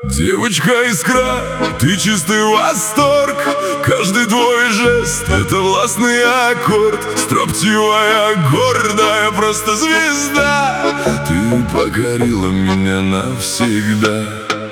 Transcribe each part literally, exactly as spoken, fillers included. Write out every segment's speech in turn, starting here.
Девочка-искра, ты чистый восторг. Каждый твой жест — это властный аккорд. Строптивая, гордая, просто звезда. Ты покорила меня навсегда.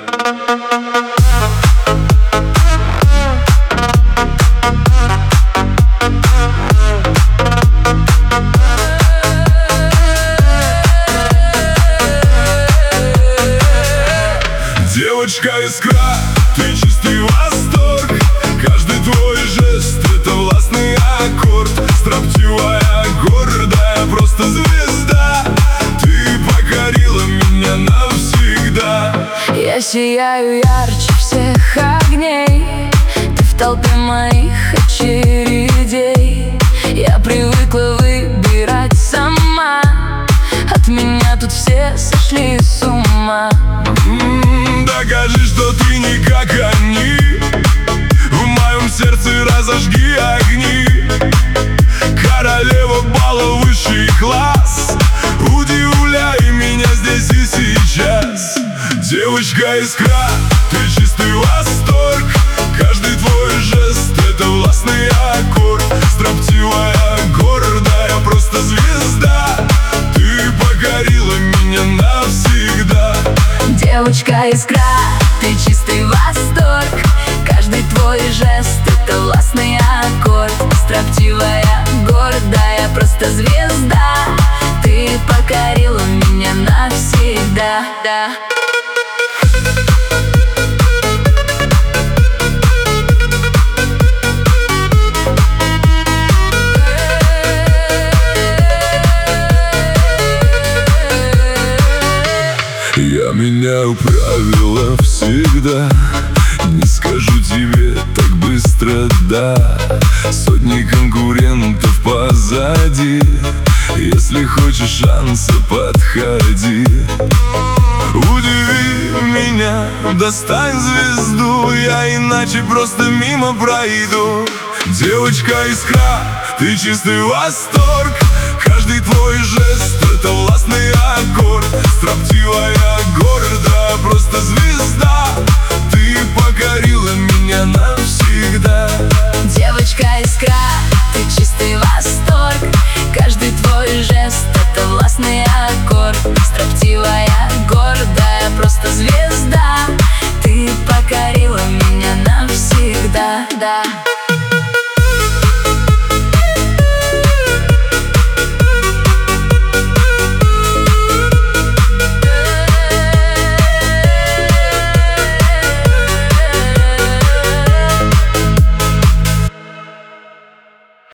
Девочка-искра, ты чистый восторг. Каждый твой жест — это властный аккорд. Строптивая, гордая, просто звезда. Ты покорила меня навсегда. Я сияю ярче всех огней. Ты в толпе моих очередей. Я привыкла выбирать сама. От меня тут все сошли с ума. Докажи, что ты не как они. В моем сердце разожги огни. Королева бала, высший класс. Удивляй меня здесь и сейчас. Девочка-искра, ты чистый восторг. Каждый твой жест — это властный аккорд. Строптивая, гордая, просто звезда. Ты покорила меня навсегда. Девочка-искра, ты чистый восторг. Каждый твой жест — это властный аккорд. Строптивая, гордая, просто звезда. Ты покорила меня навсегда, да. Я меняю правила всегда. Не скажу тебе так быстро «да». Сотни конкурентов позади. Если хочешь шанса, подходи. Удиви меня, достань звезду. Я иначе просто мимо пройду. Девочка-искра, ты чистый восторг. Каждый твой жест — это властный аккорд. Строптивая, гордая, просто звезда.